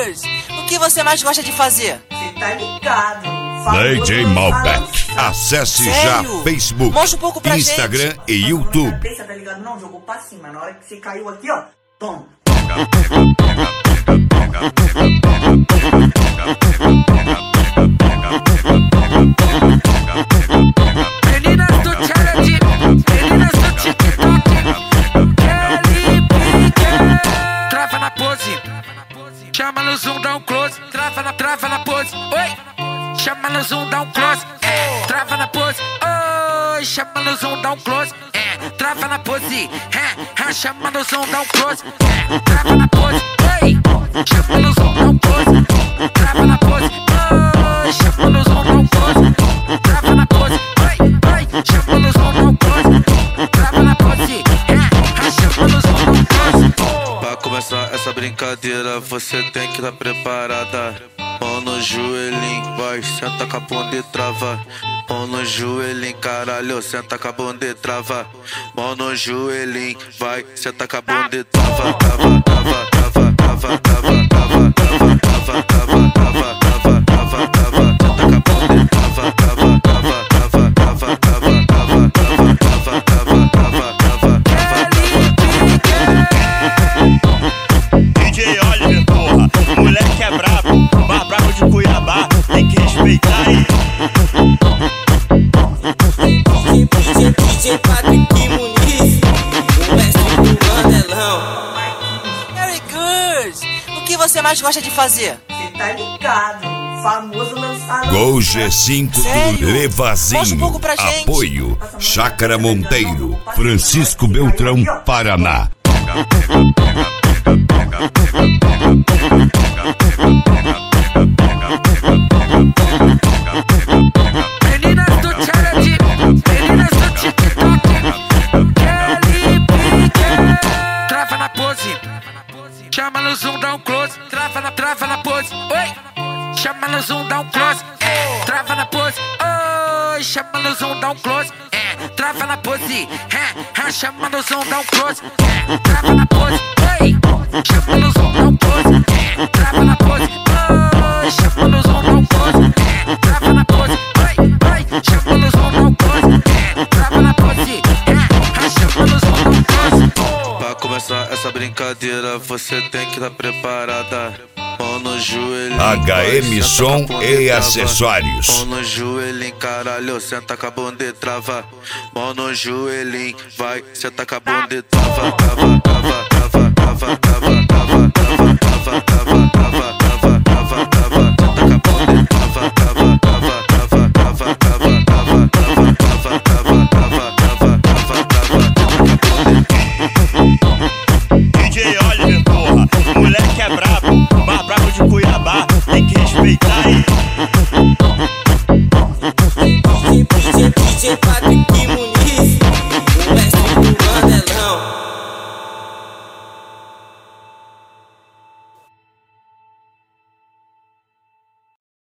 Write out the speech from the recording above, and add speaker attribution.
Speaker 1: Good! O que você mais gosta de fazer?
Speaker 2: Cê tá ligado?
Speaker 3: DJ Malbec. Acesse
Speaker 1: Sério?
Speaker 3: já Facebook,
Speaker 1: Mostra um pouco pra
Speaker 3: Instagram
Speaker 1: gente.
Speaker 3: e YouTube.
Speaker 2: Você tá ligado? Não, jogou pra cima. Na hora que você caiu aqui, ó. Toma.
Speaker 4: Meninas do challenge, meninas do TikTok, Kelly Pique. Trava na pose, chama no zoom, dá um close. Trava na pose, oi. Chama no zoom, dá um close. Trava na pose, oi. Chama no zoom, dá um close. Trava na pose, chama no zoom, dá um close. Trava na pose, oi. Chama no zoom, dá um close. Trava na pose, oi. Chama no zoom, dá um close. Trava na pose, oi. Chama no zoom, dá um close. Trava na pose, chama no zoom, dá um close.
Speaker 5: Pra começar essa brincadeira, você tem que estar preparada. Mão no joelhinho, vai, senta com a bunda e trava. Mão no joelhinho, caralho, senta com a bunda e trava. Mão no joelhinho, vai, senta com a bunda e trava. Trava, trava, trava, trava, trava, trava, trava, trava, trava, trava, trava, trava, trava, senta com a bunda e trava, trava, trava, trava, trava, trava, trava, trava, trava, trava, trava, trava,
Speaker 6: DJ Oliver, porra, moleque é brabo, mais brabo de Cuiabá, tem que respeitar aí.
Speaker 7: DJ Patrick Muniz, o mestre do Mandelão.
Speaker 1: Very good! O que você mais gosta de fazer?
Speaker 2: Cê tá ligado? Famoso lançador.
Speaker 3: Gol G5
Speaker 1: Sério?
Speaker 3: do
Speaker 1: Mostra um
Speaker 3: Levazinho.
Speaker 1: pouco pra gente.
Speaker 3: Apoio Chácara Monteiro, Francisco Beltrão, Paraná.
Speaker 4: Meninas do challenge, meninas do TikTok, Kelly Pique. Trava na pose, chama no zoom, dá um close. Trava na pose, oi. Chama no zoom, dá um close. Trava na pose, oi. Chama no zoom, dá um close. Trava na pose, chama no zoom, dá um close. Trava na pose, oi. Chama no zoom, dá um close. Trava na pose, oi. Chama no zoom, dá um close. Trava na pose, oi. Chama no zoom, dá um close. Trava na pose, chama no zoom, dá um close.
Speaker 5: Pra começar essa brincadeira, você tem que estar preparada. Mão no joelhinho,
Speaker 3: HM Som e Acessórios.
Speaker 5: Mão no joelhinho, caralho, senta com a bunda e trava. Mão no joelhinho, vai, senta com a bunda e trava. Trava, trava, trava, trava, trava.